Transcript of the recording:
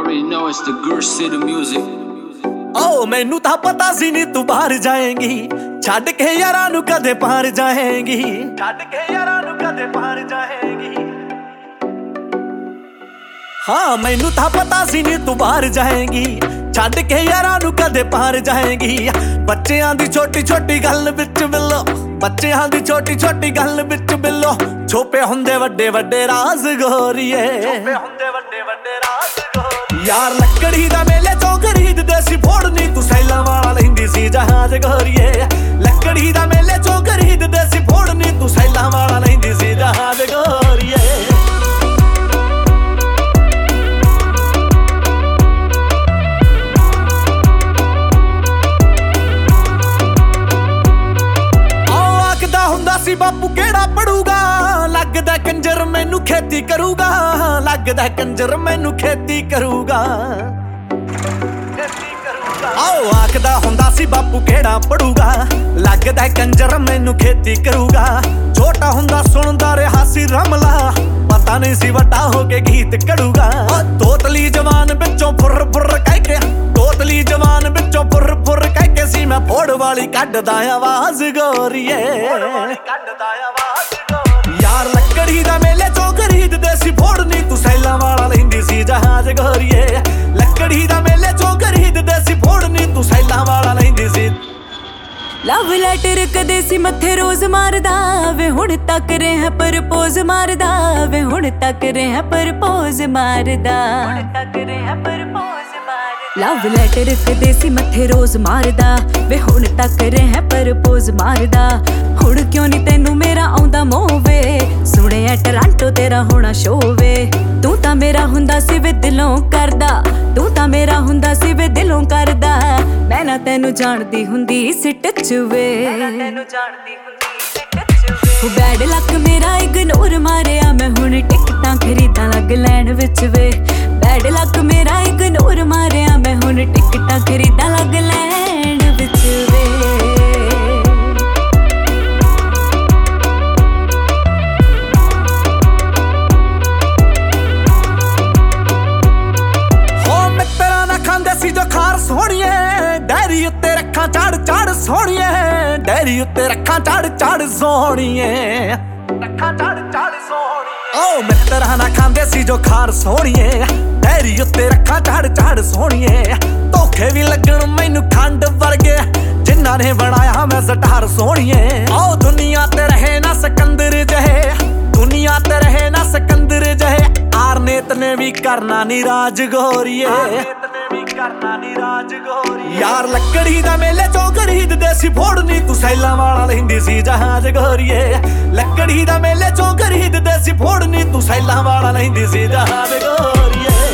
already know it's the Gursh City music. ओ मैनू तां पता सी नी तू बाहर जाएंगी, छड्ड के यारां नू कदे पार जाएंगी, छड्ड के यारां नू कदे पार जाएंगी। हाँ मैनू तां पता सी नी तू बाहर जाएंगी, छड्ड के यारां नू कदे पार जाएंगी। बच्चियां दी छोटी छोटी गल विच बिल्लो, बच्चियां दी छोटी छोटी गल विच बिल्लो, छुपे हुंदे वड्डे वड्डे राज गोरीए, छुपे हुंदे वड्डे वड्डे राज गोरीए। यार लकड़ी दा मेले चों खरीददे सी फोड़नी, तू सैलां वाला लैंदी सी जहाज गोरीए। लकड़ी दा मेले चों खरीददे सी फोड़नी, तू सैलां वाला लैंदी सी जहाज गोरीए। बापू केड़ा पढ़ूगा, लगदा कंजर मैनू खेती करूगा, लगदा कंजर मैनू खेती करूगा। आओ आखदा हुंदा सी बापू केड़ा पढ़ूगा, लगदा कंजर मैनू खेती करूगा। छोटा हुंदा सुनदा रहा सी रमला, पता नहीं सी वड्डा होके गीत करूगा। तोतली जवान बिचों फुर फुर कहके, तोतली जवान बिचों फुर फुर कहके सी मैं फोड़ वाली कड्डदा आवाज गोरीए। यार लकड़ी दा मेले चों खरीददे सी फोड़नी, तू सैलां वाला लैंदी सी जहाज गोरीए। लकड़ी दा मेले चों खरीददे सी फोड़नी, तू सैलां वाला लैंदी सी। लव लैटर कदे सी मत्थे रोज मारदा वे, हुण तक रहा परपोज मारदा वे, हुण तक रहा परपोज मारदा, हुण तक रहा परपोज मारदा। लव लैटर कदे सी मत्थे रोज मारदा वे, हुण तक रहा परपोज मारदा। हुण क्यों नी तैनू मेरा आउंदा मोह वे, सुणिया टोरंटो तेरा होना शो वे। तू तां मेरा हुंदा सी वे दिलों करदा, तू तां मेरा हुंदा सी वे दिलों करदा। मैं ना तैनू जानदी हुंदी सी टच वे, बैड लक मेरा इग्नोर मारिया मैं, हुण टिकटां खरीदां लग लैण विच वे। बैड लक मेरा इग्नोर मारिया मैं, हुण टिकटां खरीदां लग लैण विच वे। सोहणिए डैरी उत्ते रखां चढ़ चढ़ सोहणिए, डैरी उत्ते रखां चढ़ चढ़ सोहणिए, रखां चढ़ चढ़ सोहणिए। ओ मित्तरां ना खांदे सी जो खार सोहणिए, डैरी उत्ते रखां चढ़ चढ़ सोहणिए। धोखे भी लगण मैनू खंड वर्गे, जिन्हां ने बनाया मैं सटार सोहणिए। ओ दुनिया ते रहे ना सिकंदर जहे, दुनिया ते रहे ना सिकंदर जहे। आरनेत ने भी करना नी राज गोरीए, करना नी राज गोरी। यार लकड़ी दा मेले चों खरीददे सी फोड़नी, तू सैलां वाला लैंदी सी जहाज गोरीए। लकड़ी दा मेले चों खरीददे सी फोड़नी, तू सैलां वाला लैंदी सी जहाज गोरीए।